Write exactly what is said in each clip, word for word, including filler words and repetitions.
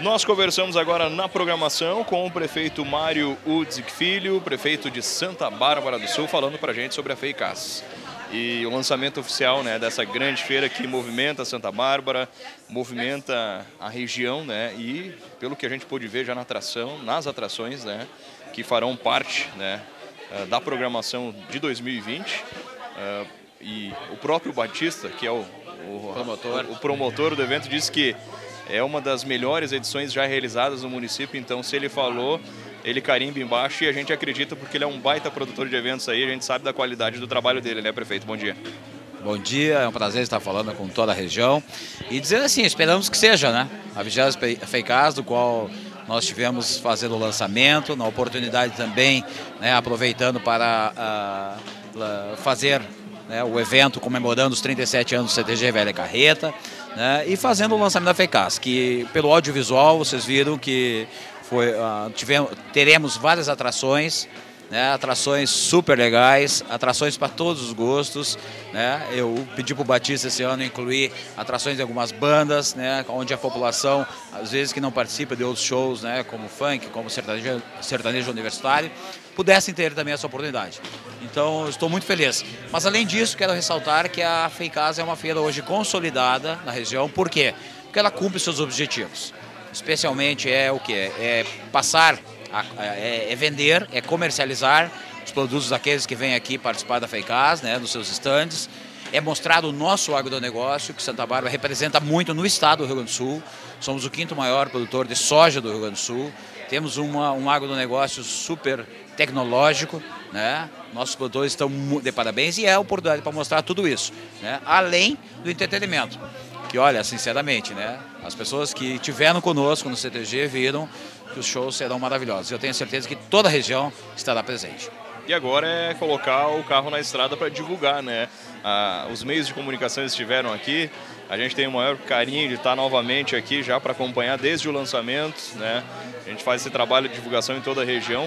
Nós conversamos agora na programação com o prefeito Mário Udzik Filho, prefeito de Santa Bárbara do Sul, falando para a gente sobre a FEICAS. E o lançamento oficial, né, dessa grande feira que movimenta Santa Bárbara, movimenta a região, né, e pelo que a gente pôde ver já na atração, nas atrações, né, que farão parte, né, da programação de dois mil e vinte. Uh, e o próprio Batista, que é o, o, promotor. O, o promotor do evento, disse que é uma das melhores edições já realizadas no município. Então, se ele falou, ele carimba embaixo, e a gente acredita porque ele é um baita produtor de eventos aí, a gente sabe da qualidade do trabalho dele, né, prefeito? Bom dia. Bom dia, é um prazer estar falando com toda a região e dizer assim, esperamos que seja, né, a vigésima FEICAS, do qual nós tivemos fazendo o lançamento, na oportunidade também, né, aproveitando para uh, fazer, né, o evento comemorando os trinta e sete anos do C T G Velha Carreta, né, e fazendo o lançamento da FEICAS, que pelo audiovisual vocês viram que foi, uh, tivemos, teremos várias atrações, né, atrações super legais, atrações para todos os gostos, né? Eu pedi para o Batista esse ano incluir atrações de algumas bandas, né, onde a população, às vezes que não participa de outros shows, né, como funk, como sertanejo, sertanejo universitário, pudessem ter também essa oportunidade. Então, estou muito feliz. Mas, além disso, quero ressaltar que a FEICAS é uma feira hoje consolidada na região. Por quê? Porque ela cumpre seus objetivos. Especialmente é o quê? É passar... É, é vender, é comercializar os produtos daqueles que vêm aqui participar da FEICAS, né, nos seus estandes. É mostrar o nosso agronegócio, que Santa Bárbara representa muito no estado do Rio Grande do Sul. Somos o quinto maior produtor de soja do Rio Grande do Sul. Temos uma, um agronegócio super tecnológico, né? Nossos produtores estão de parabéns e é a oportunidade para mostrar tudo isso, né? Além do entretenimento. Que, olha, sinceramente, né, as pessoas que estiveram conosco no C T G viram que os shows serão maravilhosos. Eu tenho certeza que toda a região estará presente. E agora é colocar o carro na estrada para divulgar, né? Ah, os meios de comunicação estiveram aqui. A gente tem o maior carinho de estar novamente aqui já para acompanhar desde o lançamento, né? A gente faz esse trabalho de divulgação em toda a região,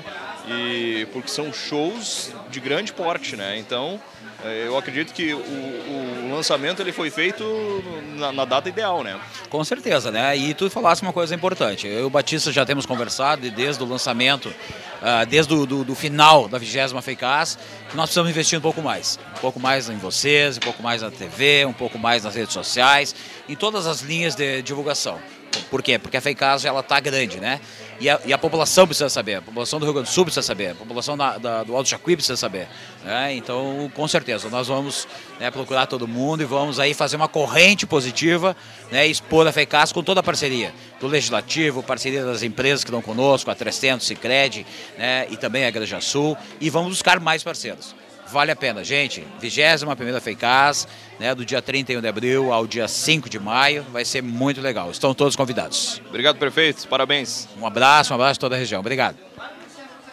e porque são shows de grande porte, né? Então, eu acredito que o, o lançamento ele foi feito na, na data ideal, né? Com certeza, né? E tu falasse uma coisa importante. Eu e o Batista já temos conversado desde o lançamento, uh, desde o do, do final da vigésima FEICAS, que nós precisamos investir um pouco mais. Um pouco mais em vocês, um pouco mais na T V, um pouco mais nas redes sociais, em todas as linhas de divulgação. Por quê? Porque a FEICAS ela está grande, né? E a, e a população precisa saber, a população do Rio Grande do Sul precisa saber, a população da, da, do Alto Jacuí precisa saber, né? Então, com certeza, nós vamos, né, procurar todo mundo e vamos aí fazer uma corrente positiva, né, e expor a FEICAS com toda a parceria do Legislativo, parceria das empresas que estão conosco, a trezentos, Sicredi, né, e também a Igreja Sul, e vamos buscar mais parceiros. Vale a pena, gente. vigésima primeira FEICAS, né, do dia trinta e um de abril ao dia cinco de maio, vai ser muito legal. Estão todos convidados. Obrigado, prefeito. Parabéns. Um abraço, um abraço a toda a região. Obrigado.